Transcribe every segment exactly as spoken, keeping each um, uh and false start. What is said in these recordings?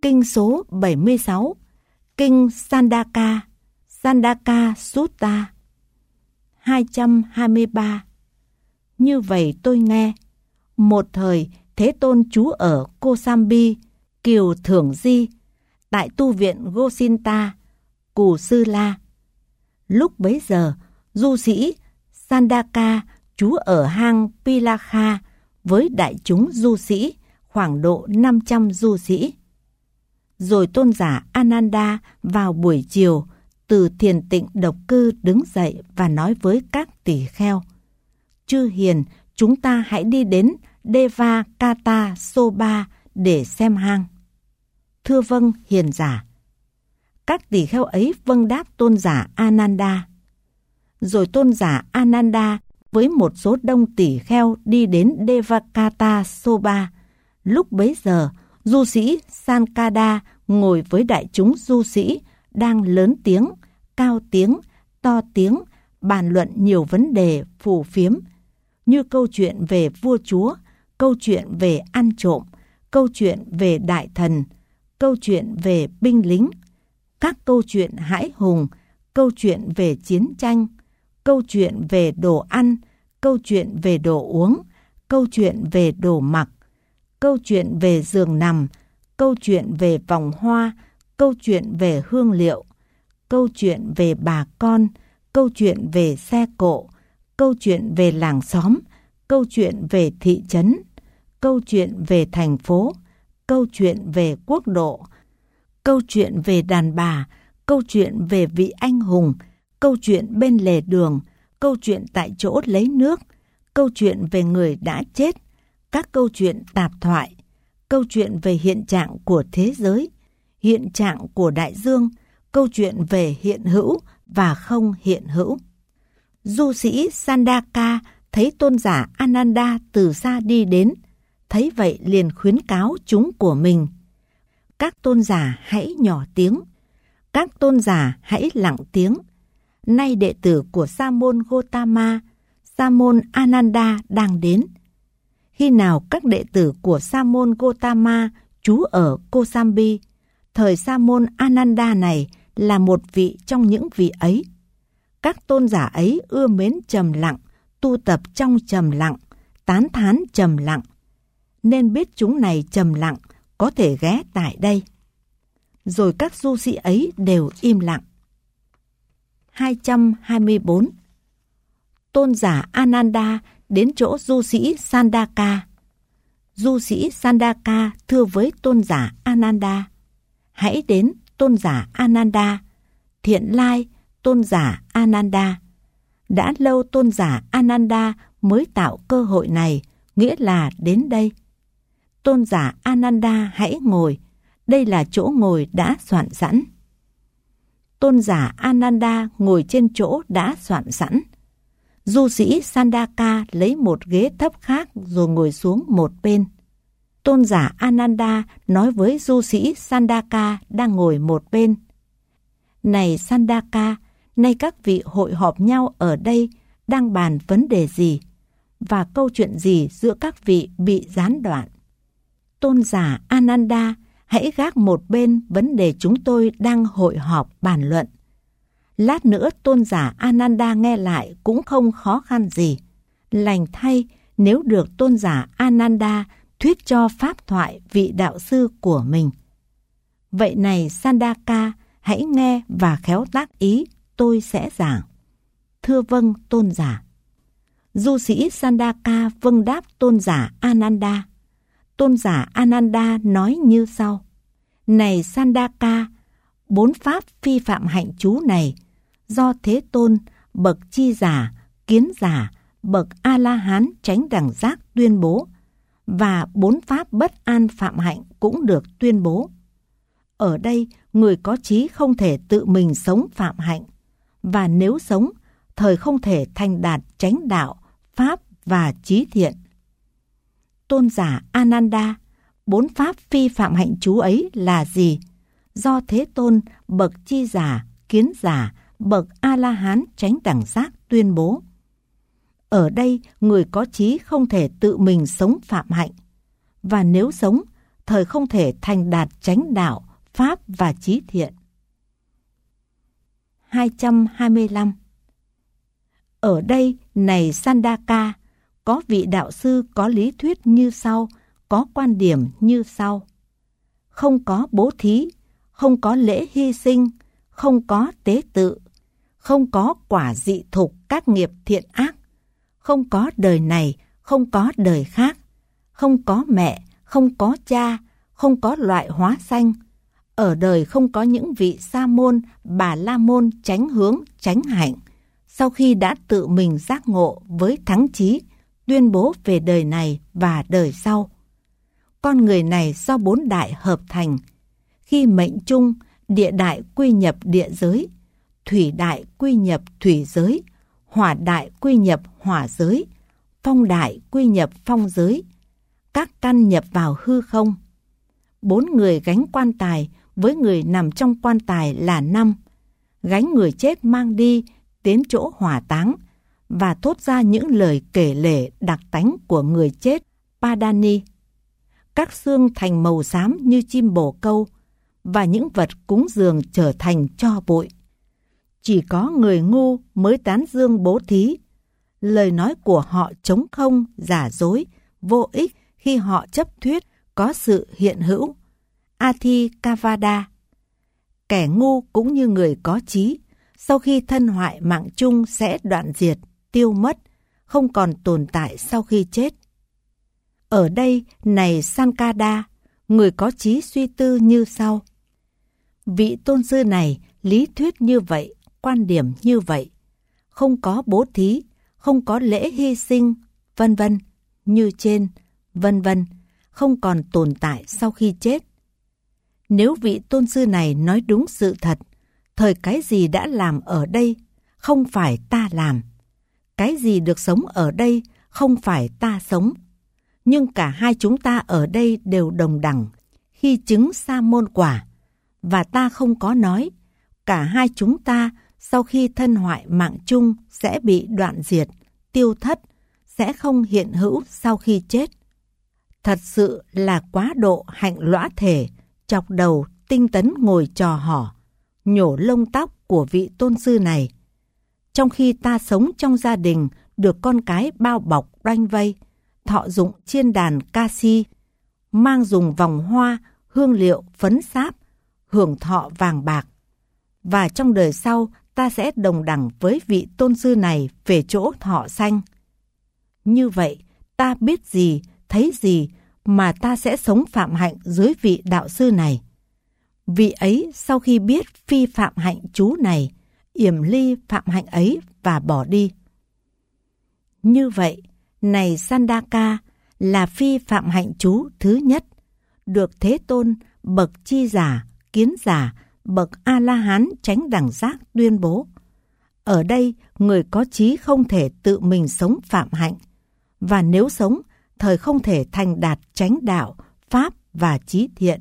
Kinh số bảy mươi sáu, Kinh Sandaka, Sandaka Sutta. hai trăm hai mươi ba. Như vậy tôi nghe, một thời Thế Tôn trú ở Kosambi, Kiều Thưởng Di, tại tu viện Gosinta, Cù Sư La. Lúc bấy giờ, du sĩ Sandaka trú ở hang Pilakha với đại chúng du sĩ, khoảng độ năm trăm du sĩ. Rồi tôn giả Ananda vào buổi chiều từ thiền tịnh độc cư đứng dậy và nói với các tỳ kheo: Chư hiền, chúng ta hãy đi đến Devakata Soba để xem hang. Thưa vâng, hiền giả. Các tỳ kheo ấy vâng đáp tôn giả Ananda. Rồi tôn giả Ananda với một số đông tỳ kheo đi đến Devakata Soba. Lúc bấy giờ, du sĩ Sankada ngồi với đại chúng du sĩ đang lớn tiếng, cao tiếng, to tiếng, bàn luận nhiều vấn đề phù phiếm, như câu chuyện về vua chúa, câu chuyện về ăn trộm, câu chuyện về đại thần, câu chuyện về binh lính, các câu chuyện hãi hùng, câu chuyện về chiến tranh, câu chuyện về đồ ăn, câu chuyện về đồ uống, câu chuyện về đồ mặc, câu chuyện về giường nằm, câu chuyện về vòng hoa, câu chuyện về hương liệu, câu chuyện về bà con, câu chuyện về xe cộ, câu chuyện về làng xóm, câu chuyện về thị trấn, câu chuyện về thành phố, câu chuyện về quốc độ, câu chuyện về đàn bà, câu chuyện về vị anh hùng, câu chuyện bên lề đường, câu chuyện tại chỗ lấy nước, câu chuyện về người đã chết, các câu chuyện tạp thoại, câu chuyện về hiện trạng của thế giới, hiện trạng của đại dương, câu chuyện về hiện hữu và không hiện hữu. Du sĩ Sandaka thấy tôn giả Ananda từ xa đi đến, thấy vậy liền khuyến cáo chúng của mình: Các tôn giả hãy nhỏ tiếng, các tôn giả hãy lặng tiếng. Nay đệ tử của Sa môn Gotama, Sa môn Ananda đang đến. Khi nào các đệ tử của Sa môn Gotama trú ở Kosambi, thời Sa môn Ananda này là một vị trong những vị ấy. Các tôn giả ấy ưa mến trầm lặng, tu tập trong trầm lặng, tán thán trầm lặng, nên biết chúng này trầm lặng có thể ghé tại đây. Rồi các du sĩ ấy đều im lặng. hai trăm hai mươi bốn. Tôn giả Ananda đến chỗ du sĩ Sandaka. Du sĩ Sandaka thưa với tôn giả Ananda: Hãy đến, tôn giả Ananda. Thiện lai, tôn giả Ananda. Đã lâu tôn giả Ananda mới tạo cơ hội này, nghĩa là đến đây. Tôn giả Ananda hãy ngồi, đây là chỗ ngồi đã soạn sẵn. Tôn giả Ananda ngồi trên chỗ đã soạn sẵn. Du sĩ Sandaka lấy một ghế thấp khác rồi ngồi xuống một bên. Tôn giả Ananda nói với du sĩ Sandaka đang ngồi một bên: Này Sandaka, nay các vị hội họp nhau ở đây đang bàn vấn đề gì? Và câu chuyện gì giữa các vị bị gián đoạn? Tôn giả Ananda, hãy gác một bên vấn đề chúng tôi đang hội họp bàn luận. Lát nữa tôn giả Ananda nghe lại cũng không khó khăn gì. Lành thay nếu được tôn giả Ananda thuyết cho pháp thoại vị đạo sư của mình. Vậy này Sandaka, hãy nghe và khéo tác ý, tôi sẽ giảng. Thưa vâng, tôn giả. Du sĩ Sandaka vâng đáp tôn giả Ananda. Tôn giả Ananda nói như sau: Này Sandaka, bốn pháp phi phạm hạnh chú này do Thế Tôn, bậc chi giả, kiến giả, bậc A-la-hán chánh đẳng giác tuyên bố, và bốn pháp bất an phạm hạnh cũng được tuyên bố. Ở đây, người có trí không thể tự mình sống phạm hạnh, và nếu sống, thời không thể thành đạt chánh đạo, pháp và trí thiện. Tôn giả Ananda, bốn pháp phi phạm hạnh chú ấy là gì? Do Thế Tôn, bậc chi giả, kiến giả, bậc A-la-hán chánh đẳng giác tuyên bố. Ở đây, người có trí không thể tự mình sống phạm hạnh, và nếu sống, thời không thể thành đạt chánh đạo, pháp và trí thiện. hai trăm hai mươi lăm. Ở đây, này Sandaka, có vị đạo sư có lý thuyết như sau, có quan điểm như sau. Không có bố thí, không có lễ hy sinh, không có tế tự, không có quả dị thục các nghiệp thiện ác, không có đời này, không có đời khác, không có mẹ, không có cha, không có loại hóa sanh. Ở đời không có những vị sa môn, bà la môn chánh hướng, chánh hạnh, sau khi đã tự mình giác ngộ với thắng chí, tuyên bố về đời này và đời sau. Con người này do bốn đại hợp thành, khi mệnh chung, địa đại quy nhập địa giới, thủy đại quy nhập thủy giới, hỏa đại quy nhập hỏa giới, phong đại quy nhập phong giới, các căn nhập vào hư không. Bốn người gánh quan tài với người nằm trong quan tài là năm, gánh người chết mang đi đến chỗ hỏa táng và thốt ra những lời kể lể đặc tánh của người chết Padani. Các xương thành màu xám như chim bồ câu và những vật cúng dường trở thành tro bụi. Chỉ có người ngu mới tán dương bố thí. Lời nói của họ trống không, giả dối, vô ích khi họ chấp thuyết có sự hiện hữu. Ati Kavada. Kẻ ngu cũng như người có trí, sau khi thân hoại mạng chung sẽ đoạn diệt, tiêu mất, không còn tồn tại sau khi chết. Ở đây, này Sankada, người có trí suy tư như sau. Vị tôn sư này lý thuyết như vậy, quan điểm như vậy, không có bố thí, không có lễ hy sinh, vân vân, như trên, vân vân, không còn tồn tại sau khi chết. Nếu vị tôn sư này nói đúng sự thật, thời cái gì đã làm ở đây, không phải ta làm. Cái gì được sống ở đây, không phải ta sống. Nhưng cả hai chúng ta ở đây đều đồng đẳng khi chứng sa môn quả. Và ta không có nói, cả hai chúng ta sau khi thân hoại mạng chung sẽ bị đoạn diệt, tiêu thất, sẽ không hiện hữu sau khi chết. Thật sự là quá độ hạnh lõa thể, chọc đầu tinh tấn ngồi trò hỏ, nhổ lông tóc của vị tôn sư này. Trong khi ta sống trong gia đình, được con cái bao bọc đoanh vây, thọ dụng chiên đàn ca si, mang dùng vòng hoa, hương liệu, phấn sáp, hưởng thọ vàng bạc. Và trong đời sau, ta sẽ đồng đẳng với vị tôn sư này về chỗ thọ sanh. Như vậy, ta biết gì, thấy gì mà ta sẽ sống phạm hạnh dưới vị đạo sư này. Vị ấy sau khi biết phi phạm hạnh chú này, yểm ly phạm hạnh ấy và bỏ đi. Như vậy, này Sandaka, là phi phạm hạnh chú thứ nhất, được Thế Tôn, bậc chi giả, kiến giả, bậc A-la-hán chánh đẳng giác tuyên bố. Ở đây, người có trí không thể tự mình sống phạm hạnh, và nếu sống, thời không thể thành đạt chánh đạo, pháp và trí thiện.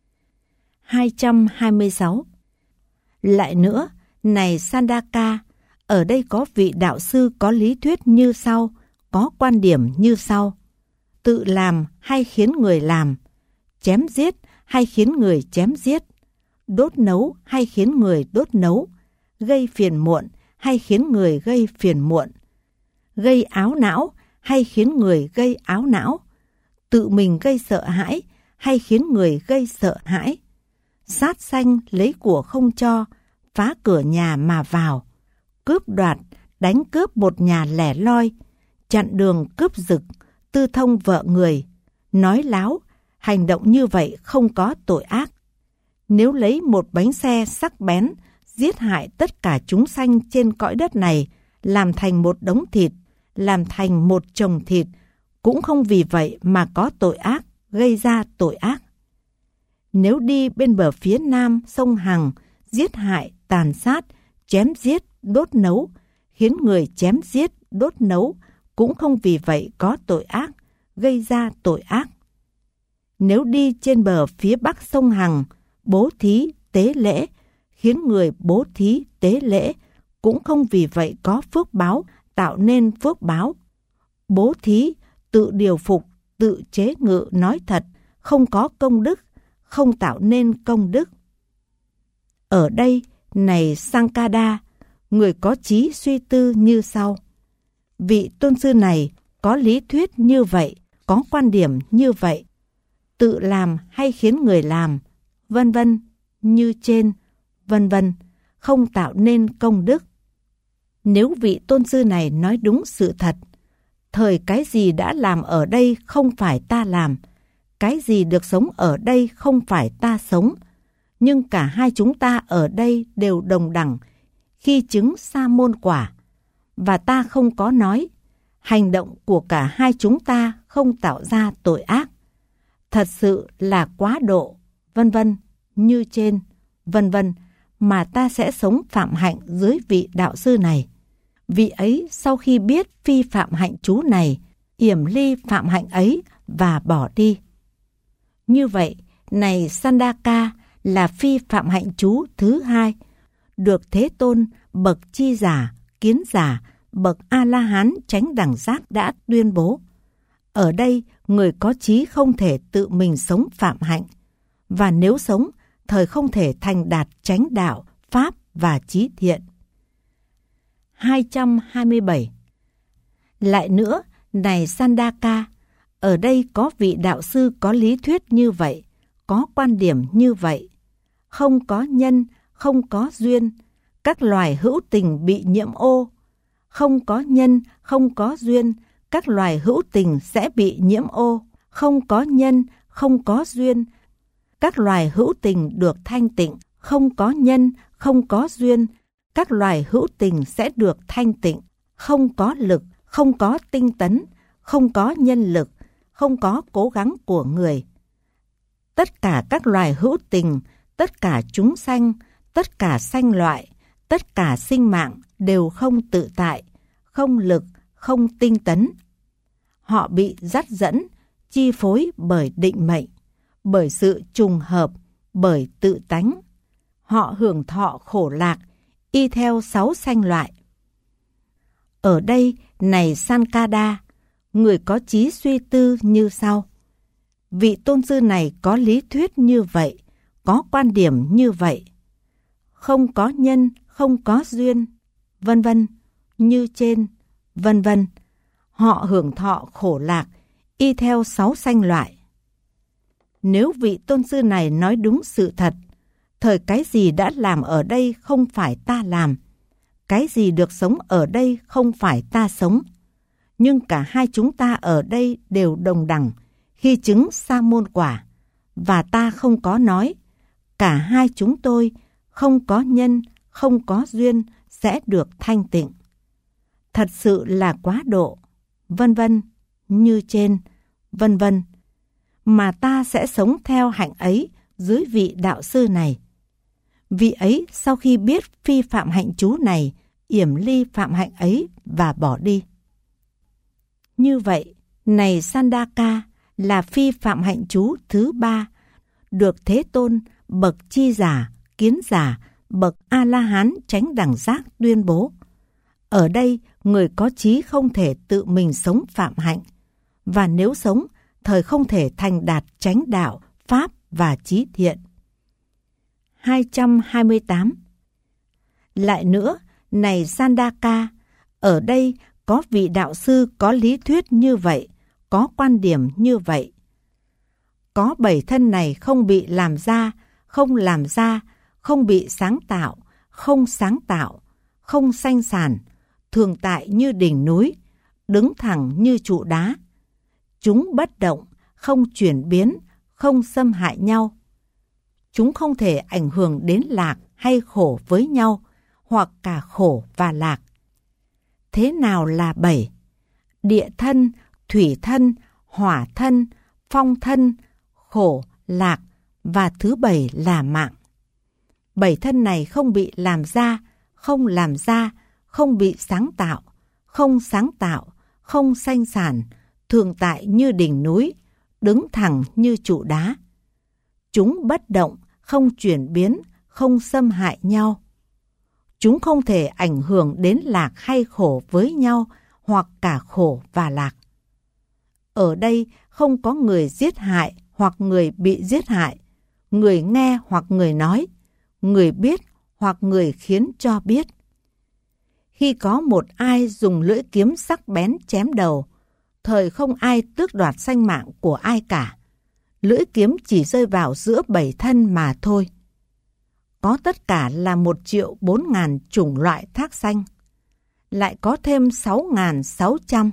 hai trăm hai mươi sáu. Lại nữa, này Sandaka, ở đây có vị đạo sư có lý thuyết như sau, có quan điểm như sau. Tự làm hay khiến người làm, chém giết hay khiến người chém giết, đốt nấu hay khiến người đốt nấu, gây phiền muộn hay khiến người gây phiền muộn, gây áo não hay khiến người gây áo não, tự mình gây sợ hãi hay khiến người gây sợ hãi, sát sanh lấy của không cho, phá cửa nhà mà vào, cướp đoạt, đánh cướp một nhà lẻ loi, chặn đường cướp giật, tư thông vợ người, nói láo, hành động như vậy không có tội ác. Nếu lấy một bánh xe sắc bén, giết hại tất cả chúng sanh trên cõi đất này, làm thành một đống thịt, làm thành một chồng thịt, cũng không vì vậy mà có tội ác, gây ra tội ác. Nếu đi bên bờ phía nam sông Hằng, giết hại, tàn sát, chém giết, đốt nấu, khiến người chém giết, đốt nấu, cũng không vì vậy có tội ác, gây ra tội ác. Nếu đi trên bờ phía bắc sông Hằng, bố thí, tế lễ, khiến người bố thí, tế lễ, cũng không vì vậy có phước báo, tạo nên phước báo. Bố thí, tự điều phục, tự chế ngự nói thật, không có công đức, không tạo nên công đức. Ở đây, này Sankada, người có trí suy tư như sau. Vị tôn sư này có lý thuyết như vậy, có quan điểm như vậy, tự làm hay khiến người làm, vân vân, như trên, vân vân, không tạo nên công đức. Nếu vị tôn sư này nói đúng sự thật, thời cái gì đã làm ở đây không phải ta làm, cái gì được sống ở đây không phải ta sống, nhưng cả hai chúng ta ở đây đều đồng đẳng khi chứng sa môn quả, và ta không có nói, hành động của cả hai chúng ta không tạo ra tội ác, thật sự là quá độ, vân vân, như trên, vân vân, mà ta sẽ sống phạm hạnh dưới vị đạo sư này. Vị ấy sau khi biết phi phạm hạnh chú này, yểm ly phạm hạnh ấy và bỏ đi. Như vậy, này Sandaka là phi phạm hạnh chú thứ hai, được Thế Tôn, bậc chi giả, kiến giả, bậc A-la-hán chánh đẳng giác đã tuyên bố. Ở đây, người có trí không thể tự mình sống phạm hạnh, và nếu sống, thời không thể thành đạt chánh đạo, pháp và trí thiện. hai trăm hai mươi bảy. Lại nữa, này Sandaka, ở đây có vị đạo sư có lý thuyết như vậy, có quan điểm như vậy. Không có nhân, không có duyên, các loài hữu tình bị nhiễm ô. Không có nhân, không có duyên, các loài hữu tình sẽ bị nhiễm ô. Không có nhân, không có duyên, các loài hữu tình được thanh tịnh. Không có nhân, không có duyên, các loài hữu tình sẽ được thanh tịnh. Không có lực, không có tinh tấn, không có nhân lực, không có cố gắng của người. Tất cả các loài hữu tình, tất cả chúng sanh, tất cả sanh loại, tất cả sinh mạng đều không tự tại, không lực, không tinh tấn. Họ bị dắt dẫn, chi phối bởi định mệnh, bởi sự trùng hợp, bởi tự tánh. Họ hưởng thọ khổ lạc, y theo sáu sanh loại. Ở đây, này Sankada, người có trí suy tư như sau. Vị tôn sư này có lý thuyết như vậy, có quan điểm như vậy. Không có nhân, không có duyên, vân vân, như trên, vân vân. Họ hưởng thọ khổ lạc, y theo sáu sanh loại. Nếu vị tôn sư này nói đúng sự thật, thời cái gì đã làm ở đây không phải ta làm, cái gì được sống ở đây không phải ta sống, nhưng cả hai chúng ta ở đây đều đồng đẳng khi chứng sa môn quả, và ta không có nói, cả hai chúng tôi không có nhân, không có duyên sẽ được thanh tịnh. Thật sự là quá độ, vân vân, như trên, vân vân, mà ta sẽ sống theo hạnh ấy dưới vị đạo sư này. Vị ấy sau khi biết phi phạm hạnh chú này, yểm ly phạm hạnh ấy và bỏ đi. Như vậy, này Sandaka là phi phạm hạnh chú thứ ba, được Thế Tôn, bậc chi giả, kiến giả, bậc A-la-hán chánh đẳng giác tuyên bố. Ở đây, người có trí không thể tự mình sống phạm hạnh, và nếu sống, thời không thể thành đạt chánh đạo, pháp và trí thiện. hai trăm hai mươi tám. Lại nữa, này Sandaka, ở đây có vị đạo sư có lý thuyết như vậy, có quan điểm như vậy. Có bảy thân này không bị làm ra, không làm ra, không bị sáng tạo, không sáng tạo, không sanh sản, thường tại như đỉnh núi, đứng thẳng như trụ đá. Chúng bất động, không chuyển biến, không xâm hại nhau. Chúng không thể ảnh hưởng đến lạc hay khổ với nhau, hoặc cả khổ và lạc. Thế nào là bảy? Địa thân, thủy thân, hỏa thân, phong thân, khổ, lạc, và thứ bảy là mạng. Bảy thân này không bị làm ra, không làm ra, không bị sáng tạo, không sáng tạo, không sanh sản, thường tại như đỉnh núi, đứng thẳng như trụ đá. Chúng bất động, không chuyển biến, không xâm hại nhau. Chúng không thể ảnh hưởng đến lạc hay khổ với nhau, hoặc cả khổ và lạc. Ở đây không có người giết hại hoặc người bị giết hại, người nghe hoặc người nói, người biết hoặc người khiến cho biết. Khi có một ai dùng lưỡi kiếm sắc bén chém đầu, thời không ai tước đoạt sanh mạng của ai cả. Lưỡi kiếm chỉ rơi vào giữa bảy thân mà thôi. Có tất cả là một triệu bốn ngàn chủng loại thác sanh. Lại có thêm sáu ngàn sáu trăm.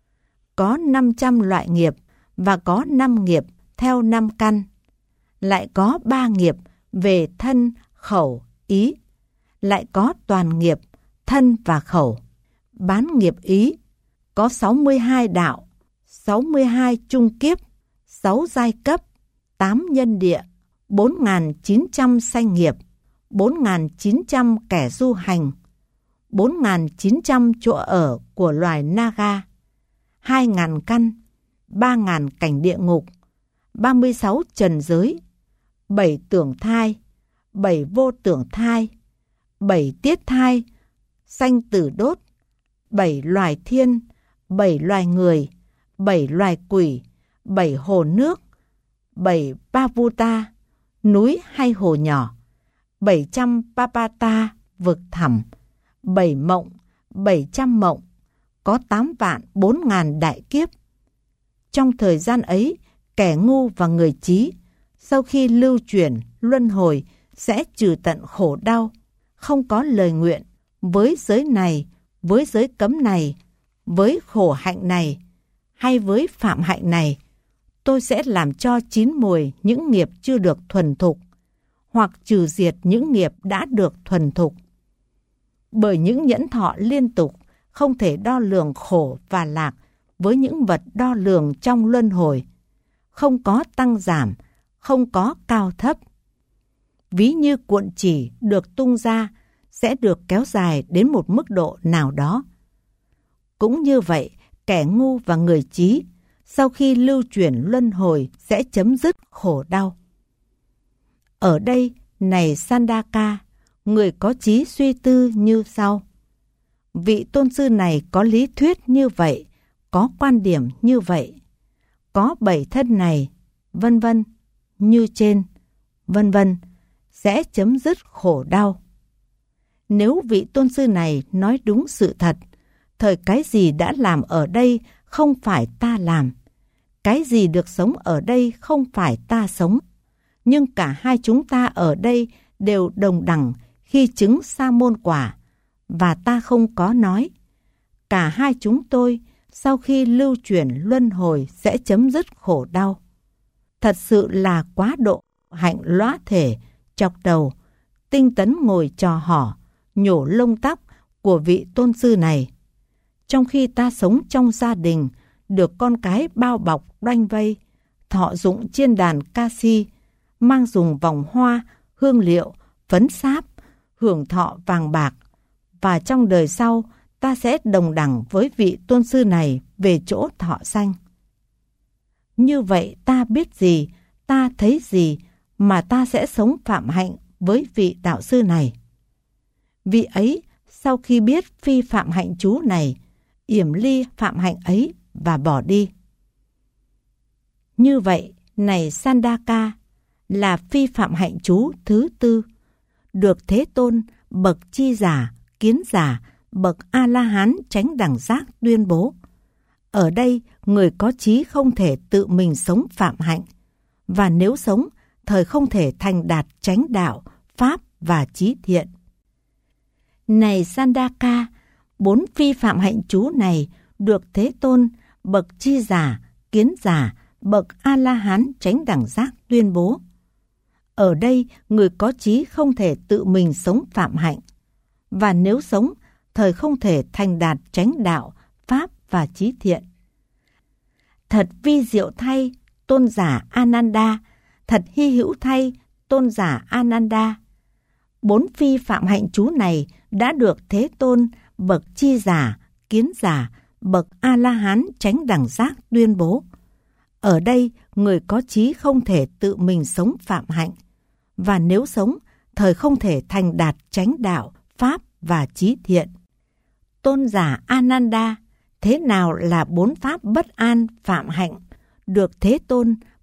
Có năm trăm loại nghiệp và có năm nghiệp theo năm căn. Lại có ba nghiệp về thân, khẩu, ý. Lại có toàn nghiệp, thân và khẩu. Bán nghiệp ý, có sáu mươi hai đạo, sáu mươi hai trung kiếp, sáu giai cấp, tám nhân địa, bốn nghìn chín trăm sanh nghiệp, bốn nghìn chín trăm kẻ du hành, bốn nghìn chín trăm chỗ ở của loài Naga, hai nghìn căn, ba nghìn cảnh địa ngục, ba mươi sáu trần giới, bảy tưởng thai, bảy vô tưởng thai, bảy tiết thai, sanh tử đốt, bảy loài thiên, bảy loài người, bảy loài quỷ, bảy hồ nước, bảy Pavuta, núi hay hồ nhỏ, bảy trăm Papata, vực thẳm, bảy mộng, bảy trăm mộng, có tám vạn bốn ngàn đại kiếp. Trong thời gian ấy, kẻ ngu và người trí, sau khi lưu chuyển, luân hồi, sẽ trừ tận khổ đau, không có lời nguyện, với giới này, với giới cấm này, với khổ hạnh này, hay với phạm hạnh này, tôi sẽ làm cho chín mùi những nghiệp chưa được thuần thục, hoặc trừ diệt những nghiệp đã được thuần thục. Bởi những nhẫn thọ liên tục không thể đo lường khổ và lạc với những vật đo lường trong luân hồi, không có tăng giảm, không có cao thấp. Ví như cuộn chỉ được tung ra sẽ được kéo dài đến một mức độ nào đó. Cũng như vậy, kẻ ngu và người trí sau khi lưu chuyển luân hồi sẽ chấm dứt khổ đau. Ở đây, này Sandaka, người có trí suy tư như sau. Vị tôn sư này có lý thuyết như vậy, có quan điểm như vậy, có bảy thân này, vân vân, như trên, vân vân, sẽ chấm dứt khổ đau. Nếu vị tôn sư này nói đúng sự thật, thời cái gì đã làm ở đây không phải ta làm, cái gì được sống ở đây không phải ta sống, nhưng cả hai chúng ta ở đây đều đồng đẳng khi chứng sa môn quả, và ta không có nói. Cả hai chúng tôi sau khi lưu chuyển luân hồi sẽ chấm dứt khổ đau. Thật sự là quá độ hạnh lõa thể, chọc đầu, tinh tấn ngồi trò hỏ, nhổ lông tóc của vị tôn sư này. Trong khi ta sống trong gia đình, được con cái bao bọc đoanh vây, thọ dụng chiên đàn ca si, mang dùng vòng hoa, hương liệu, phấn sáp, hưởng thọ vàng bạc, và trong đời sau ta sẽ đồng đẳng với vị tôn sư này về chỗ thọ sanh. Như vậy ta biết gì, ta thấy gì mà ta sẽ sống phạm hạnh với vị đạo sư này. Vị ấy sau khi biết phi phạm hạnh chú này, yểm ly phạm hạnh ấy và bỏ đi. Như vậy, này Sandaka, là phi phạm hạnh chú thứ tư, được Thế Tôn, bậc chi giả, kiến giả, bậc A-la-hán chánh đẳng giác tuyên bố. Ở đây, người có trí không thể tự mình sống phạm hạnh, và nếu sống, thời không thể thành đạt chánh đạo, pháp và trí thiện. Này Sandaka, bốn phi phạm hạnh chú này được Thế Tôn, bậc chi giả, kiến giả, bậc A-la-hán chánh đẳng giác tuyên bố. Ở đây, người có trí không thể tự mình sống phạm hạnh, và nếu sống, thời không thể thành đạt chánh đạo, pháp và trí thiện. Thật vi diệu thay, tôn giả Ananda, thật hy hữu thay, tôn giả Ananda. Bốn phi phạm hạnh chú này đã được Thế Tôn, bậc chi giả, kiến giả, bậc A-la-hán chánh đẳng giác tuyên bố. Ở đây, người có trí không thể tự mình sống phạm hạnh, và nếu sống, thời không thể thành đạt chánh đạo, pháp và trí thiện. Tôn giả Ananda, thế nào là bốn pháp bất an phạm hạnh, được Thế Tôn,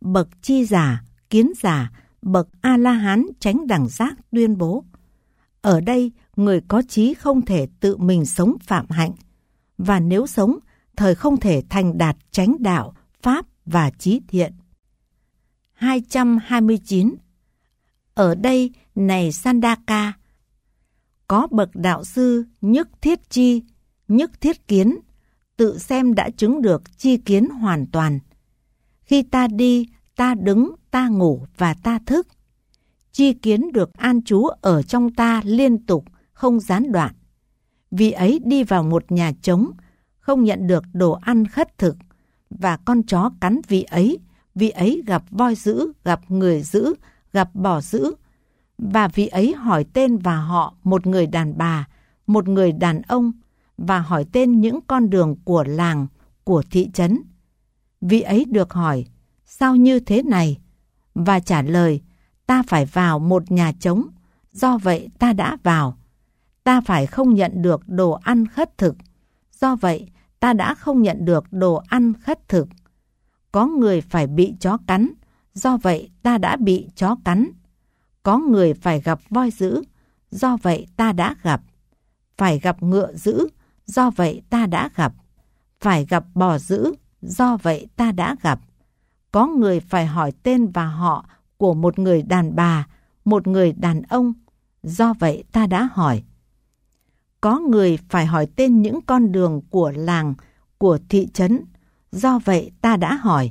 bậc chi giả, kiến giả, bậc A-la-hán chánh đẳng giác tuyên bố. Ở đây, người có trí không thể tự mình sống phạm hạnh, và nếu sống, thời không thể thành đạt chánh đạo, pháp và trí thiện. hai trăm hai mươi chín. Ở đây, này Sandaka, có bậc đạo sư nhất thiết chi, nhất thiết kiến, tự xem đã chứng được chi kiến hoàn toàn. Khi ta đi, ta đứng, ta ngủ và ta thức, chi kiến được an trú ở trong ta liên tục, không gián đoạn. Vì ấy đi vào một nhà trống, không nhận được đồ ăn khất thực, và con chó cắn vị ấy, vị ấy gặp voi dữ, gặp người dữ, gặp bò dữ. Và vị ấy hỏi tên và họ một người đàn bà, một người đàn ông, và hỏi tên những con đường của làng, của thị trấn. Vị ấy được hỏi, sao như thế này? Và trả lời, ta phải vào một nhà trống, do vậy ta đã vào. Ta phải không nhận được đồ ăn khất thực, do vậy ta đã không nhận được đồ ăn khất thực. Có người phải bị chó cắn, do vậy ta đã bị chó cắn. Có người phải gặp voi dữ, do vậy ta đã gặp. Phải gặp ngựa dữ, do vậy ta đã gặp. Phải gặp bò dữ, do vậy ta đã gặp. Có người phải hỏi tên và họ của một người đàn bà, một người đàn ông, do vậy ta đã hỏi. Có người phải hỏi tên những con đường của làng, của thị trấn, do vậy ta đã hỏi.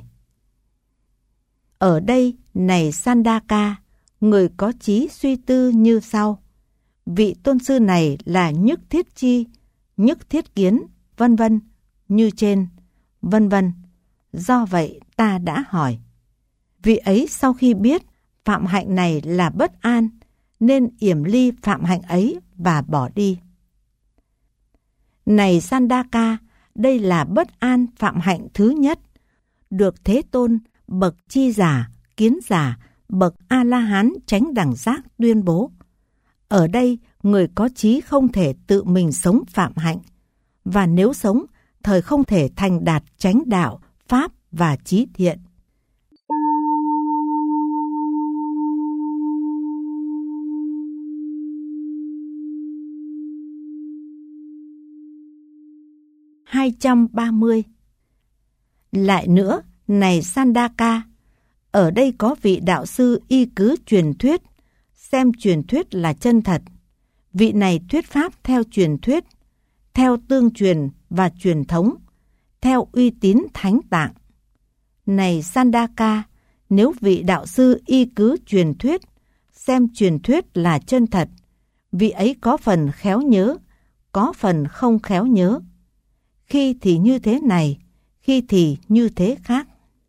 Ở đây, này Sandaka, người có trí suy tư như sau. Vị tôn sư này là nhất thiết chi, nhất thiết kiến, vân vân, như trên, vân vân. Do vậy ta đã hỏi. Vị ấy sau khi biết phạm hạnh này là bất an, nên yểm ly phạm hạnh ấy và bỏ đi. Này Sandaka, đây là bất an phạm hạnh thứ nhất, được Thế Tôn, bậc chi giả, kiến giả, bậc A-la-hán chánh đẳng giác tuyên bố. Ở đây, người có trí không thể tự mình sống phạm hạnh, và nếu sống, thời không thể thành đạt chánh đạo, pháp và trí thiện. hai trăm ba mươi. Lại nữa, này Sandaka, ở đây có vị đạo sư y cứ truyền thuyết, xem truyền thuyết là chân thật. Vị này thuyết pháp theo truyền thuyết, theo tương truyền và truyền thống, theo uy tín thánh tạng. Này Sandaka, nếu vị đạo sư y cứ truyền thuyết, xem truyền thuyết là chân thật, vị ấy có phần khéo nhớ, có phần không khéo nhớ. Khi thì như thế này, khi thì như thế khác.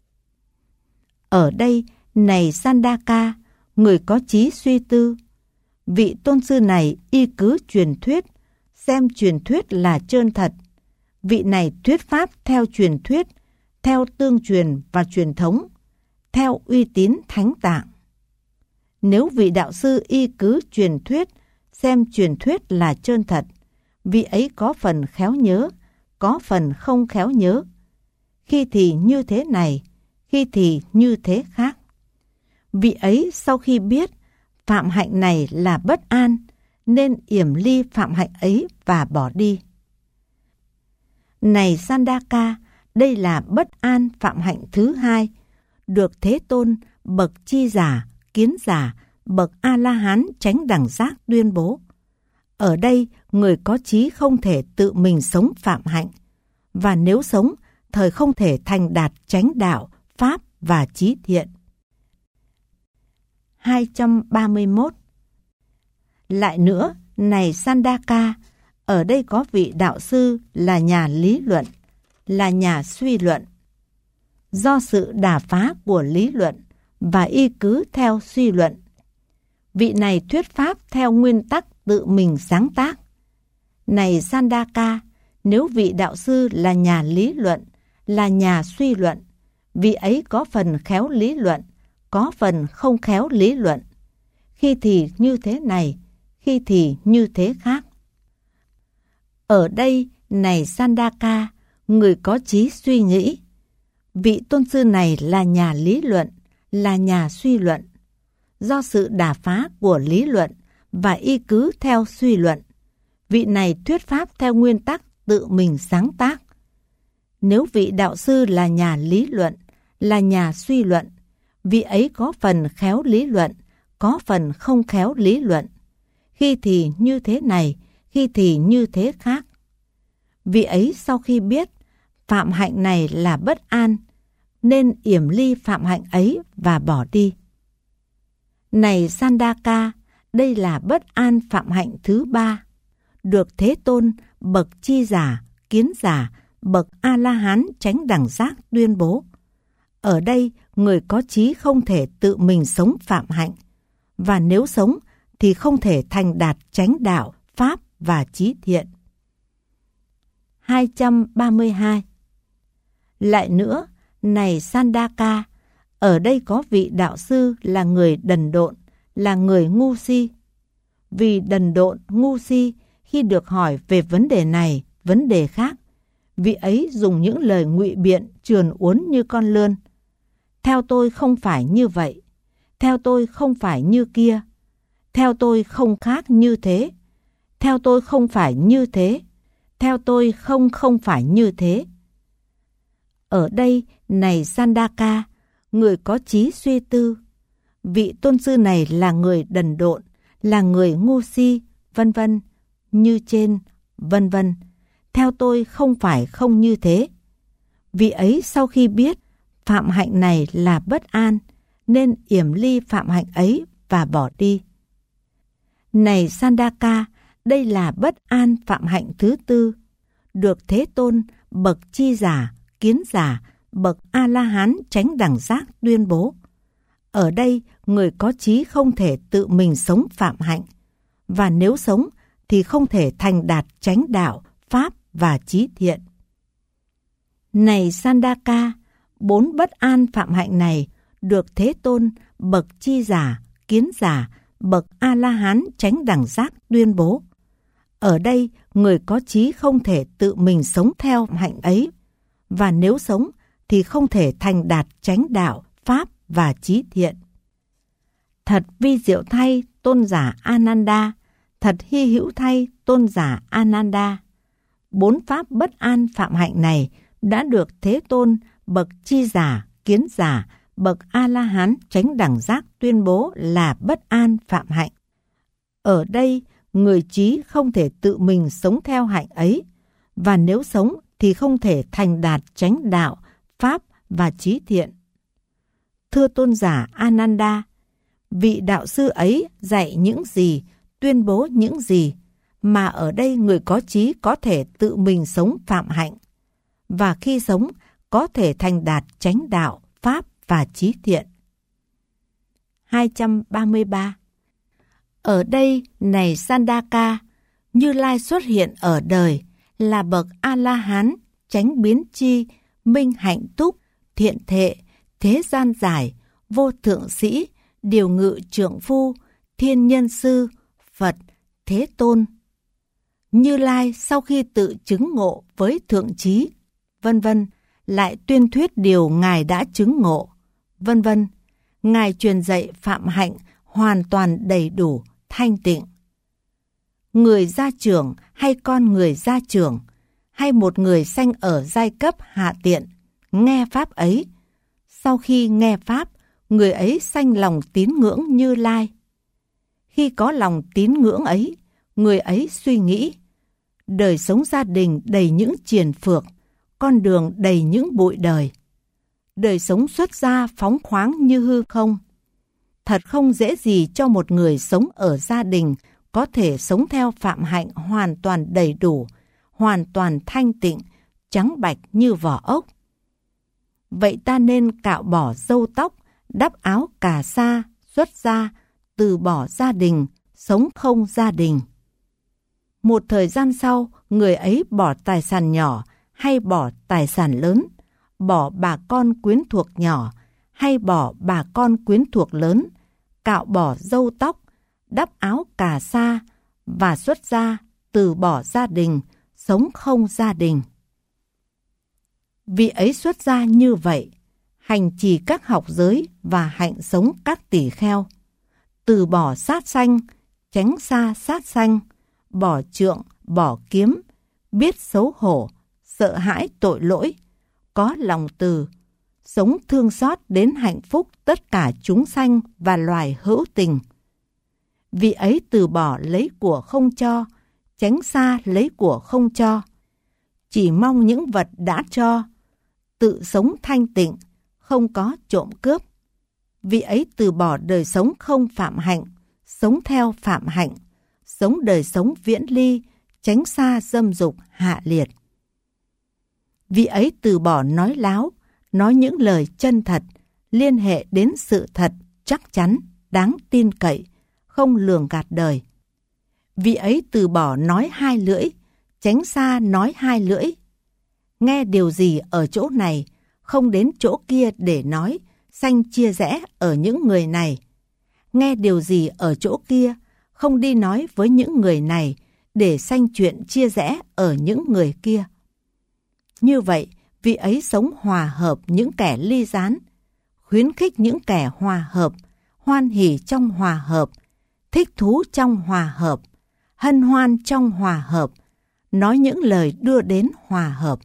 Ở đây, này Sandaka, người có trí suy tư, vị tôn sư này y cứ truyền thuyết, xem truyền thuyết là chân thật. Vị này thuyết pháp theo truyền thuyết, theo tương truyền và truyền thống, theo uy tín thánh tạng. Nếu vị đạo sư y cứ truyền thuyết, xem truyền thuyết là chân thật, vị ấy có phần khéo nhớ, có phần không khéo nhớ. Khi thì như thế này, khi thì như thế khác. Vị ấy sau khi biết phạm hạnh này là bất an, nên yểm ly phạm hạnh ấy và bỏ đi. Này Sandaka, đây là bất an phạm hạnh thứ hai, được Thế Tôn, bậc chi giả, kiến giả, bậc A-la-hán chánh đẳng giác tuyên bố. Ở đây, người có trí không thể tự mình sống phạm hạnh, và nếu sống, thời không thể thành đạt chánh đạo, pháp và trí thiện. hai trăm ba mươi mốt. Lại nữa, này Sandaka, ở đây có vị đạo sư là nhà lý luận, là nhà suy luận. Do sự đả phá của lý luận và y cứ theo suy luận, vị này thuyết pháp theo nguyên tắc tự mình sáng tác. Này Sandaka, nếu vị đạo sư là nhà lý luận, là nhà suy luận, vị ấy có phần khéo lý luận, có phần không khéo lý luận. Khi thì như thế này, khi thì như thế khác. Ở đây, này Sandaka, người có trí suy nghĩ, Vị tôn sư này là nhà lý luận, là nhà suy luận. Do sự đả phá của lý luận và y cứ theo suy luận, vị này thuyết pháp theo nguyên tắc tự mình sáng tác. Nếu vị đạo sư là nhà lý luận, là nhà suy luận, vị ấy có phần khéo lý luận, có phần không khéo lý luận. Khi thì như thế này, khi thì như thế khác. Vị ấy sau khi biết phạm hạnh này là bất an, nên yểm ly phạm hạnh ấy và bỏ đi. Này Sandaka, đây là bất an phạm hạnh thứ ba, được Thế Tôn, bậc chi giả, kiến giả, bậc A-la-hán chánh đẳng giác tuyên bố. Ở đây, người có trí không thể tự mình sống phạm hạnh, và nếu sống thì không thể thành đạt chánh đạo, pháp và trí thiện. hai trăm ba mươi hai. Lại nữa, này Sandaka, ở đây có vị đạo sư là người đần độn, là người ngu si. Vì đần độn, ngu si, khi được hỏi về vấn đề này, vấn đề khác, vị ấy dùng những lời ngụy biện trườn uốn như con lươn. Theo tôi không phải như vậy, theo tôi không phải như kia, theo tôi không khác như thế, theo tôi không phải như thế, theo tôi không không phải như thế. Ở đây, này Sandaka, người có trí suy tư, vị tôn sư này là người đần độn, là người ngu si, vân vân, như trên, vân vân. Theo tôi không phải không như thế. Vị ấy sau khi biết phạm hạnh này là bất an, nên yểm ly phạm hạnh ấy và bỏ đi. Này Sandaka, đây là bất an phạm hạnh thứ tư, được Thế Tôn, bậc chi giả, kiến giả, bậc A-la-hán chánh đẳng giác tuyên bố. Ở đây, người có trí không thể tự mình sống phạm hạnh, và nếu sống thì không thể thành đạt chánh đạo, pháp và trí thiện. Này Sandaka, bốn bất an phạm hạnh này được Thế Tôn, bậc chi giả, kiến giả, bậc A-la-hán chánh đẳng giác tuyên bố. Ở đây, người có trí không thể tự mình sống theo hạnh ấy, và nếu sống thì không thể thành đạt chánh đạo, pháp và trí thiện. Thật vi diệu thay, tôn giả Ananda, thật hy hữu thay, tôn giả Ananda. Bốn pháp bất an phạm hạnh này đã được Thế Tôn, bậc chi giả, kiến giả, bậc A-la-hán chánh đẳng giác tuyên bố là bất an phạm hạnh. Ở đây, người trí không thể tự mình sống theo hạnh ấy, và nếu sống thì không thể thành đạt chánh đạo, pháp và trí thiện. Thưa tôn giả Ananda, vị đạo sư ấy dạy những gì, tuyên bố những gì, mà ở đây người có trí có thể tự mình sống phạm hạnh, và khi sống có thể thành đạt chánh đạo, pháp và trí thiện. hai trăm ba mươi ba. Ở đây, này Sandaka, Như Lai xuất hiện ở đời là bậc A-la-hán, chánh biến chi, minh hạnh túc, thiện thệ, thế gian giải, vô thượng sĩ, điều ngự trượng phu, thiên nhân sư, Phật, Thế Tôn. Như Lai sau khi tự chứng ngộ với thượng trí, vân vân, lại tuyên thuyết điều Ngài đã chứng ngộ, vân vân. Ngài truyền dạy phạm hạnh hoàn toàn đầy đủ, thanh tịnh. Người gia trưởng hay con người gia trưởng, hay một người sanh ở giai cấp hạ tiện, nghe pháp ấy, sau khi nghe pháp, người ấy sanh lòng tín ngưỡng Như Lai. Khi có lòng tín ngưỡng ấy, người ấy suy nghĩ, đời sống gia đình đầy những triền phược, con đường đầy những bụi đời. Đời sống xuất gia phóng khoáng như hư không. Thật không dễ gì cho một người sống ở gia đình có thể sống theo phạm hạnh hoàn toàn đầy đủ, hoàn toàn thanh tịnh, trắng bạch như vỏ ốc. Vậy ta nên cạo bỏ râu tóc, đắp áo cà sa, xuất gia, từ bỏ gia đình, sống không gia đình. Một thời gian sau, người ấy bỏ tài sản nhỏ hay bỏ tài sản lớn, bỏ bà con quyến thuộc nhỏ hay bỏ bà con quyến thuộc lớn, cạo bỏ râu tóc, đắp áo cà sa và xuất gia, từ bỏ gia đình, sống không gia đình. Vị ấy xuất gia như vậy, hành trì các học giới và hạnh sống các tỳ kheo, từ bỏ sát sanh, tránh xa sát sanh, bỏ trượng, bỏ kiếm, biết xấu hổ, sợ hãi tội lỗi, có lòng từ, sống thương xót đến hạnh phúc tất cả chúng sanh và loài hữu tình. Vị ấy từ bỏ lấy của không cho, tránh xa lấy của không cho, chỉ mong những vật đã cho, tự sống thanh tịnh, không có trộm cướp. Vị ấy từ bỏ đời sống không phạm hạnh, sống theo phạm hạnh, sống đời sống viễn ly, tránh xa dâm dục hạ liệt. Vị ấy từ bỏ nói láo, nói những lời chân thật, liên hệ đến sự thật, chắc chắn, đáng tin cậy, không lường gạt đời. Vị ấy từ bỏ nói hai lưỡi, tránh xa nói hai lưỡi. Nghe điều gì ở chỗ này, không đến chỗ kia để nói, sanh chia rẽ ở những người này. Nghe điều gì ở chỗ kia, không đi nói với những người này, để sanh chuyện chia rẽ ở những người kia. Như vậy, vị ấy sống hòa hợp những kẻ ly gián, khuyến khích những kẻ hòa hợp, hoan hỉ trong hòa hợp, thích thú trong hòa hợp, hân hoan trong hòa hợp, nói những lời đưa đến hòa hợp.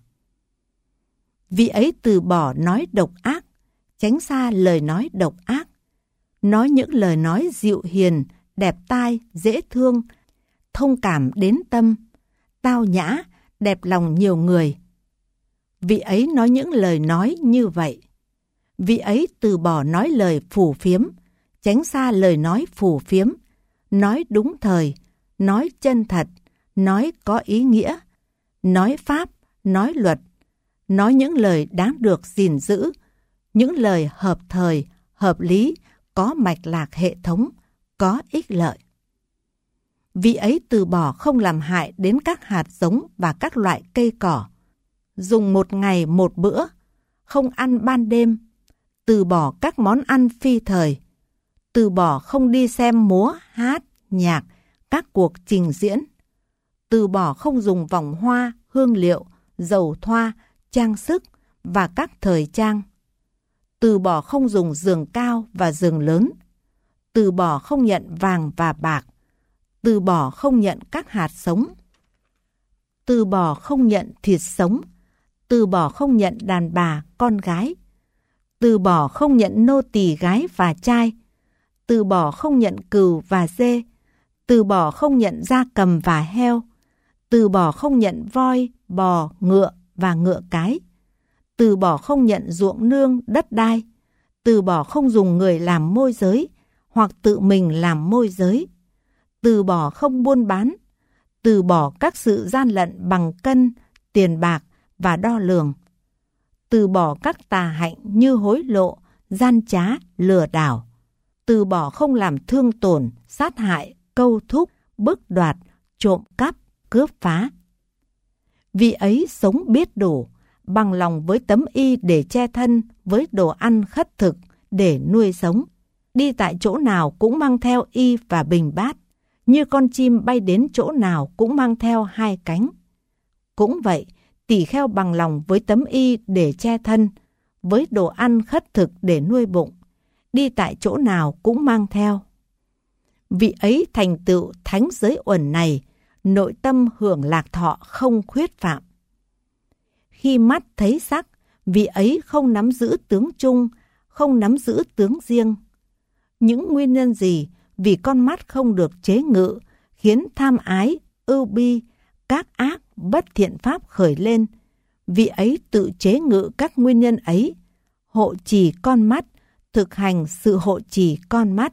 Vị ấy từ bỏ nói độc ác, tránh xa lời nói độc ác, nói những lời nói dịu hiền, đẹp tai, dễ thương, thông cảm đến tâm, tao nhã, đẹp lòng nhiều người. Vị ấy nói những lời nói như vậy. Vị ấy từ bỏ nói lời phù phiếm, tránh xa lời nói phù phiếm, nói đúng thời, nói chân thật, nói có ý nghĩa, nói pháp, nói luật, nói những lời đáng được gìn giữ, những lời hợp thời, hợp lý, có mạch lạc hệ thống, có ích lợi. Vị ấy từ bỏ không làm hại đến các hạt giống và các loại cây cỏ, dùng một ngày một bữa, không ăn ban đêm, từ bỏ các món ăn phi thời, từ bỏ không đi xem múa, hát, nhạc, các cuộc trình diễn, từ bỏ không dùng vòng hoa, hương liệu, dầu thoa, trang sức và các thời trang, từ bỏ không dùng giường cao và giường lớn, từ bỏ không nhận vàng và bạc, từ bỏ không nhận các hạt sống, từ bỏ không nhận thịt sống, từ bỏ không nhận đàn bà, con gái, từ bỏ không nhận nô tỳ gái và trai, từ bỏ không nhận cừu và dê, từ bỏ không nhận gia cầm và heo, từ bỏ không nhận voi, bò, ngựa và ngựa cái, từ bỏ không nhận ruộng nương, đất đai, từ bỏ không dùng người làm môi giới hoặc tự mình làm môi giới, từ bỏ không buôn bán, từ bỏ các sự gian lận bằng cân, tiền bạc và đo lường, từ bỏ các tà hạnh như hối lộ, gian trá, lừa đảo, từ bỏ không làm thương tổn, sát hại, câu thúc, bức đoạt, trộm cắp, cướp phá. Vị ấy sống biết đủ, bằng lòng với tấm y để che thân, với đồ ăn khất thực để nuôi sống. Đi tại chỗ nào cũng mang theo y và bình bát, như con chim bay đến chỗ nào cũng mang theo hai cánh. Cũng vậy, tỳ kheo bằng lòng với tấm y để che thân, với đồ ăn khất thực để nuôi bụng, đi tại chỗ nào cũng mang theo. Vị ấy thành tựu thánh giới uẩn này, nội tâm hưởng lạc thọ không khuyết phạm. Khi mắt thấy sắc, vị ấy không nắm giữ tướng chung, không nắm giữ tướng riêng. Những nguyên nhân gì vì con mắt không được chế ngự, khiến tham ái, ưu bi, các ác, bất thiện pháp khởi lên, vị ấy tự chế ngự các nguyên nhân ấy, hộ trì con mắt, thực hành sự hộ trì con mắt.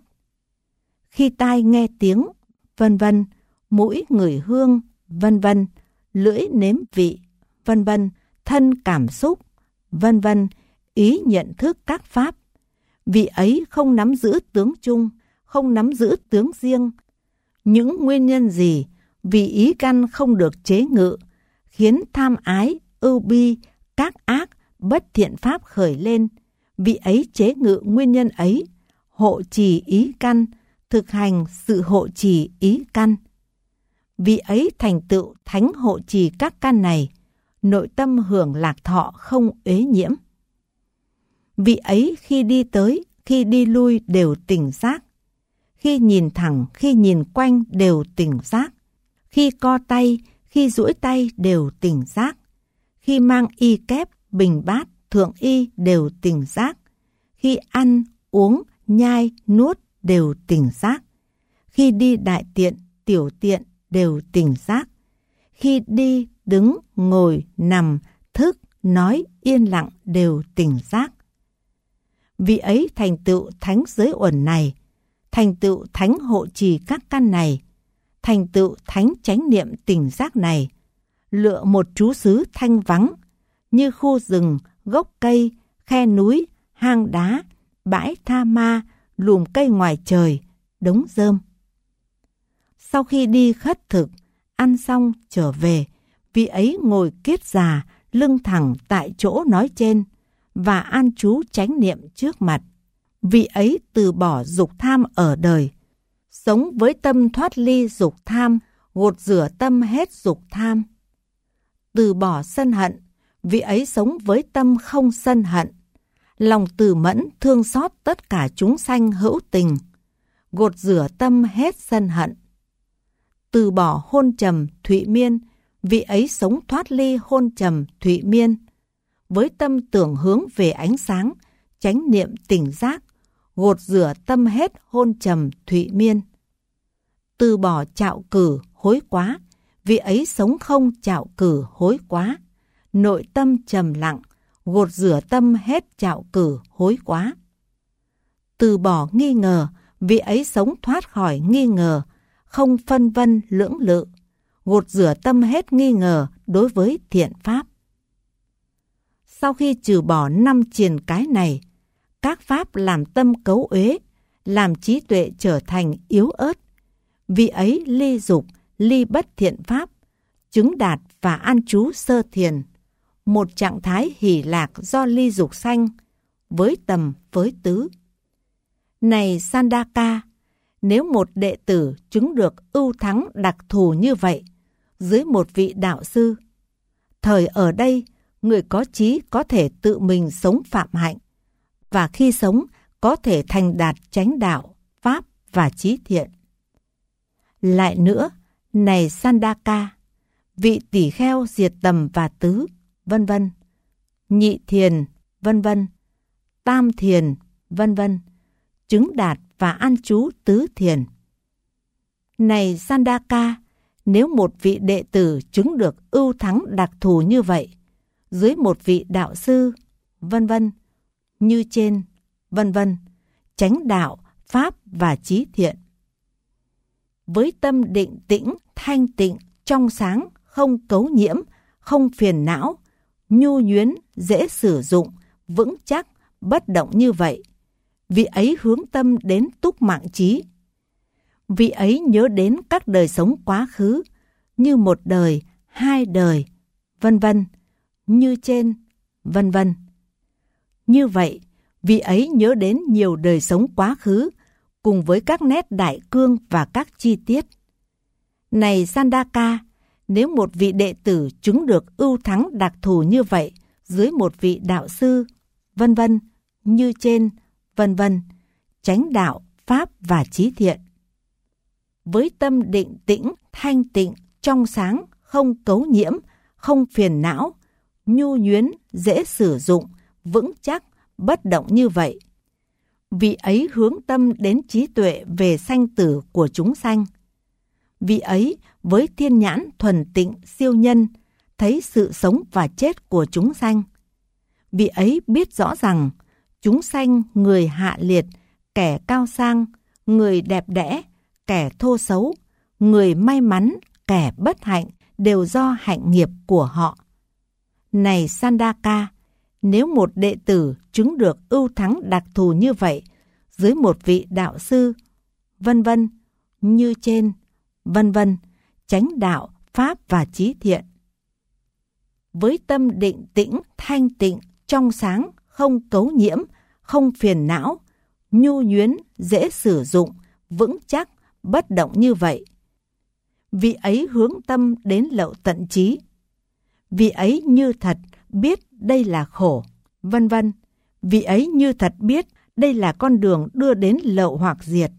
Khi tai nghe tiếng, vân vân, mũi ngửi hương, vân vân, lưỡi nếm vị, vân vân, thân cảm xúc, vân vân, ý nhận thức các pháp, vị ấy không nắm giữ tướng chung, không nắm giữ tướng riêng. Những nguyên nhân gì vì ý căn không được chế ngự, khiến tham ái, ưu bi, các ác, bất thiện pháp khởi lên, vị ấy chế ngự nguyên nhân ấy, hộ trì ý căn, thực hành sự hộ trì ý căn. Vị ấy thành tựu thánh hộ trì các căn này, nội tâm hưởng lạc thọ không uế nhiễm. Vị ấy khi đi tới, khi đi lui đều tỉnh giác. Khi nhìn thẳng, khi nhìn quanh đều tỉnh giác. Khi co tay, khi duỗi tay đều tỉnh giác. Khi mang y kép, bình bát, thượng y đều tỉnh giác. Khi ăn, uống, nhai, nuốt đều tỉnh giác. Khi đi đại tiện, tiểu tiện đều tỉnh giác. Khi đi, đứng, ngồi, nằm, thức, nói, yên lặng đều tỉnh giác. Vị ấy thành tựu thánh giới uẩn này, thành tựu thánh hộ trì các căn này, thành tựu thánh chánh niệm tỉnh giác này, lựa một trú xứ thanh vắng, như khu rừng, gốc cây, khe núi, hang đá, bãi tha ma, lùm cây ngoài trời, đống rơm. Sau khi đi khất thực, ăn xong trở về, vị ấy ngồi kiết già, lưng thẳng tại chỗ nói trên, và an trú chánh niệm trước mặt. Vị ấy từ bỏ dục tham ở đời, sống với tâm thoát ly dục tham, gột rửa tâm hết dục tham. Từ bỏ sân hận, vị ấy sống với tâm không sân hận, lòng từ mẫn thương xót tất cả chúng sanh hữu tình, gột rửa tâm hết sân hận. Từ bỏ hôn trầm thụy miên, vị ấy sống thoát ly hôn trầm thụy miên, với tâm tưởng hướng về ánh sáng, chánh niệm tỉnh giác, gột rửa tâm hết hôn trầm thụy miên. Từ bỏ trạo cử hối quá, vị ấy sống không trạo cử hối quá, nội tâm trầm lặng, gột rửa tâm hết trạo cử hối quá. Từ bỏ nghi ngờ, vị ấy sống thoát khỏi nghi ngờ, không phân vân lưỡng lự, gột rửa tâm hết nghi ngờ đối với thiện pháp. Sau khi trừ bỏ năm triền cái này, các pháp làm tâm cấu uế, làm trí tuệ trở thành yếu ớt, vị ấy ly dục, ly bất thiện pháp, chứng đạt và an trú sơ thiền, một trạng thái hỷ lạc do ly dục sanh, với tầm với tứ. Này Sandaka, nếu một đệ tử chứng được ưu thắng đặc thù như vậy, dưới một vị đạo sư, thời ở đây, người có trí có thể tự mình sống phạm hạnh, và khi sống có thể thành đạt chánh đạo, pháp và trí thiện. Lại nữa, này Sandaka, vị tỷ kheo diệt tầm và tứ, vân vân, nhị thiền, vân vân, tam thiền, vân vân, chứng đạt và an trú tứ thiền. Này Sandaka, nếu một vị đệ tử chứng được ưu thắng đặc thù như vậy, dưới một vị đạo sư, vân vân, như trên, vân vân, chánh đạo, pháp và trí thiện, với tâm định tĩnh, thanh tịnh, trong sáng, không cấu nhiễm, không phiền não, nhu nhuyến, dễ sử dụng, vững chắc, bất động như vậy, vị ấy hướng tâm đến túc mạng trí. Vị ấy nhớ đến các đời sống quá khứ, như một đời, hai đời, vân vân, như trên, vân vân. Như vậy, vị ấy nhớ đến nhiều đời sống quá khứ, cùng với các nét đại cương và các chi tiết. Này Sandaka, nếu một vị đệ tử chứng được ưu thắng đặc thù như vậy, dưới một vị đạo sư, vân vân, như trên, vân vân, chánh đạo, pháp và trí thiện, với tâm định tĩnh, thanh tịnh, trong sáng, không cấu nhiễm, không phiền não, nhu nhuyến, dễ sử dụng, vững chắc, bất động như vậy, vị ấy hướng tâm đến trí tuệ về sanh tử của chúng sanh. Vị ấy với thiên nhãn thuần tịnh siêu nhân, thấy sự sống và chết của chúng sanh. Vị ấy biết rõ rằng chúng sanh người hạ liệt, kẻ cao sang, người đẹp đẽ, kẻ thô xấu, người may mắn, kẻ bất hạnh đều do hạnh nghiệp của họ. Này Sandaka, nếu một đệ tử chứng được ưu thắng đặc thù như vậy, dưới một vị đạo sư, vân vân, như trên, vân vân, chánh đạo, pháp và trí thiện, với tâm định tĩnh, thanh tịnh, trong sáng, không cấu nhiễm, không phiền não, nhu nhuyến, dễ sử dụng, vững chắc, bất động như vậy, vị ấy hướng tâm đến lậu tận trí. Vị ấy như thật biết đây là khổ, vân vân. Vị ấy như thật biết đây là con đường đưa đến lậu hoặc diệt.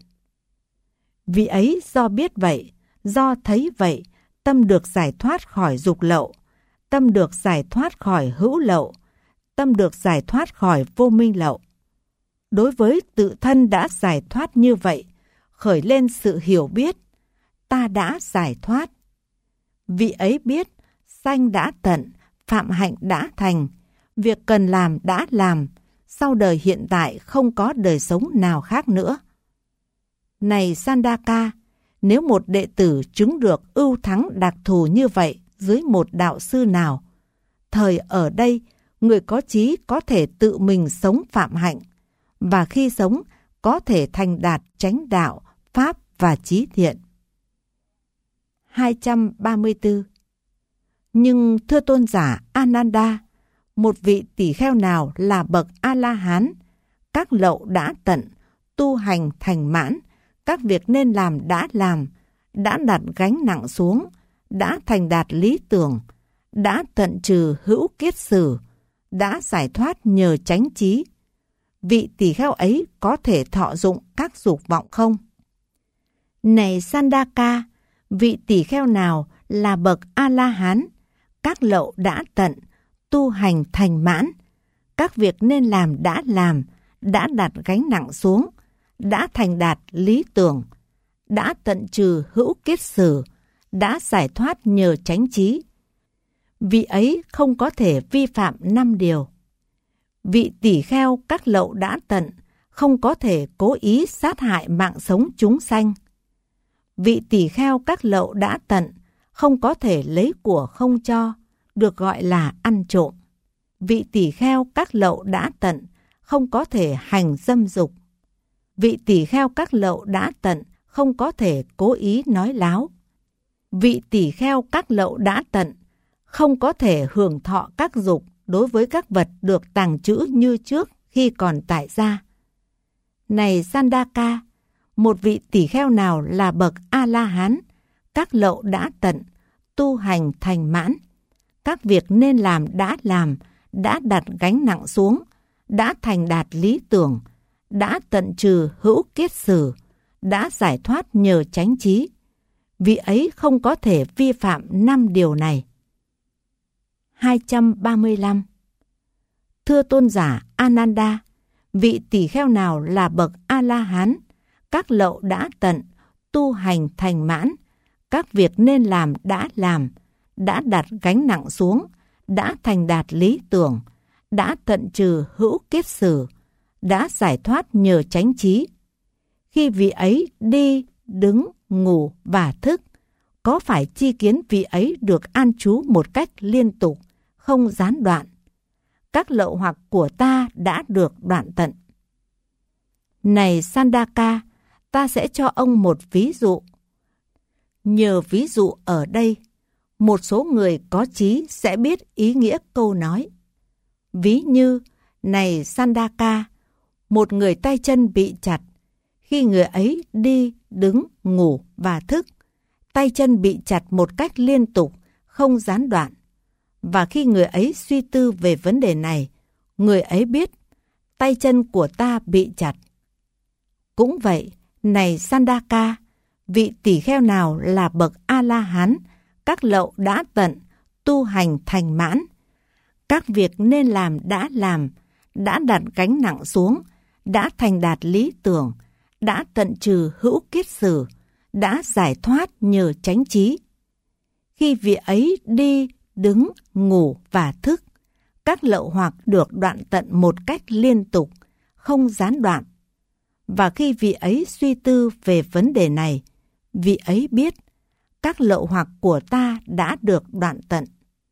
Vị ấy do biết vậy, do thấy vậy, tâm được giải thoát khỏi dục lậu, tâm được giải thoát khỏi hữu lậu, tâm được giải thoát khỏi vô minh lậu. Đối với tự thân đã giải thoát như vậy, khởi lên sự hiểu biết, ta đã giải thoát. Vị ấy biết, sanh đã tận, phạm hạnh đã thành, việc cần làm đã làm, sau đời hiện tại không có đời sống nào khác nữa. Này Sandaka, nếu một đệ tử chứng được ưu thắng đặc thù như vậy dưới một đạo sư nào, thời ở đây, người có trí có thể tự mình sống phạm hạnh, và khi sống có thể thành đạt chánh đạo, pháp và trí thiện. hai trăm ba mươi tư. Nhưng thưa tôn giả Ananda, một vị tỷ kheo nào là bậc A-la-hán, các lậu đã tận, tu hành thành mãn, các việc nên làm đã làm, đã đặt gánh nặng xuống, đã thành đạt lý tưởng, đã tận trừ hữu kiết sử, đã giải thoát nhờ chánh trí. Vị tỷ kheo ấy có thể thọ dụng các dục vọng không? Này Sandaka, vị tỷ kheo nào là bậc A-la-hán, các lậu đã tận, tu hành thành mãn, các việc nên làm đã làm, đã đặt gánh nặng xuống, đã thành đạt lý tưởng, đã tận trừ hữu kiết sử, đã giải thoát nhờ chánh trí. Vị ấy không có thể vi phạm năm điều. Vị tỷ kheo các lậu đã tận, không có thể cố ý sát hại mạng sống chúng sanh. Vị tỷ kheo các lậu đã tận, không có thể lấy của không cho, được gọi là ăn trộm. Vị tỷ kheo các lậu đã tận, không có thể hành dâm dục. Vị tỷ kheo các lậu đã tận, không có thể cố ý nói láo. Vị tỷ kheo các lậu đã tận, không có thể hưởng thọ các dục đối với các vật được tàng trữ như trước khi còn tại gia. Này Sandaka, một vị tỷ kheo nào là bậc A-la-hán, các lậu đã tận, tu hành thành mãn, các việc nên làm đã làm, đã đặt gánh nặng xuống, đã thành đạt lý tưởng, đã tận trừ hữu kiết sử, đã giải thoát nhờ chánh trí. Vị ấy không có thể vi phạm năm điều này. hai trăm ba mươi lăm. Thưa tôn giả Ananda, vị tỷ kheo nào là bậc A-la-hán, các lậu đã tận, tu hành thành mãn, các việc nên làm đã làm, đã đặt gánh nặng xuống, đã thành đạt lý tưởng, đã tận trừ hữu kiết sử, đã giải thoát nhờ chánh trí. Khi vị ấy đi, đứng, ngủ và thức, có phải chi kiến vị ấy được an trú một cách liên tục, không gián đoạn? Các lậu hoặc của ta đã được đoạn tận. Này Sandaka, ta sẽ cho ông một ví dụ. Nhờ ví dụ ở đây, một số người có trí sẽ biết ý nghĩa câu nói. Ví như, này Sandaka, một người tay chân bị chặt. Khi người ấy đi, đứng, ngủ và thức, tay chân bị chặt một cách liên tục, không gián đoạn. Và khi người ấy suy tư về vấn đề này, người ấy biết tay chân của ta bị chặt. Cũng vậy, này Sandaka, vị tỷ kheo nào là bậc A-la-hán, các lậu đã tận, tu hành thành mãn, các việc nên làm đã làm, đã đặt gánh nặng xuống, đã thành đạt lý tưởng, đã tận trừ hữu kiết sử, đã giải thoát nhờ chánh trí. Khi vị ấy đi, đứng, ngủ và thức, các lậu hoặc được đoạn tận một cách liên tục, không gián đoạn. Và khi vị ấy suy tư về vấn đề này, vị ấy biết các lậu hoặc của ta đã được đoạn tận.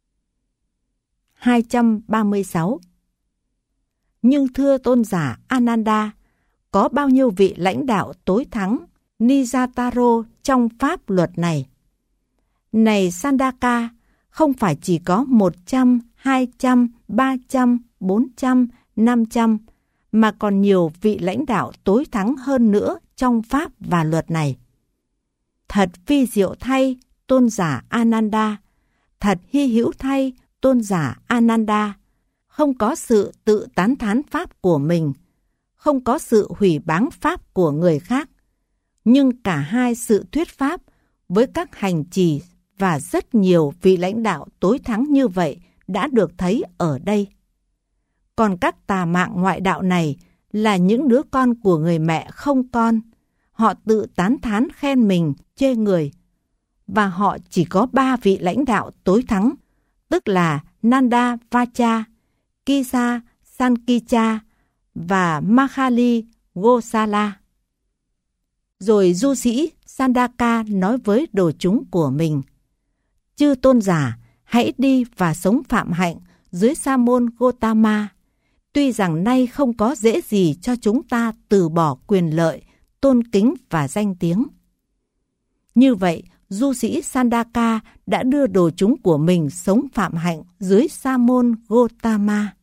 hai trăm ba mươi sáu. Nhưng thưa tôn giả Ananda, có bao nhiêu vị lãnh đạo tối thắng Nijataro trong pháp luật này? Này Sandaka, không phải chỉ có một trăm, hai trăm, ba trăm, bốn trăm, năm trăm, mà còn nhiều vị lãnh đạo tối thắng hơn nữa trong pháp và luật này. Thật vi diệu thay, tôn giả Ananda, thật hy hữu thay tôn giả Ananda, không có sự tự tán thán pháp của mình, không có sự hủy báng pháp của người khác, nhưng cả hai sự thuyết pháp với các hành trì và rất nhiều vị lãnh đạo tối thắng như vậy đã được thấy ở đây. Còn các tà mạng ngoại đạo này là những đứa con của người mẹ không con. Họ tự tán thán khen mình, chê người. Và họ chỉ có ba vị lãnh đạo tối thắng, tức là Nanda Vacha, Kisa Sankicha và Mahali Gosala. Rồi du sĩ Sandaka nói với đồ chúng của mình: Chư tôn giả, hãy đi và sống phạm hạnh dưới sa môn Gotama. Tuy rằng nay không có dễ gì cho chúng ta từ bỏ quyền lợi, tôn kính và danh tiếng. Như vậy, du sĩ Sandaka đã đưa đồ chúng của mình sống phạm hạnh dưới sa môn Gotama.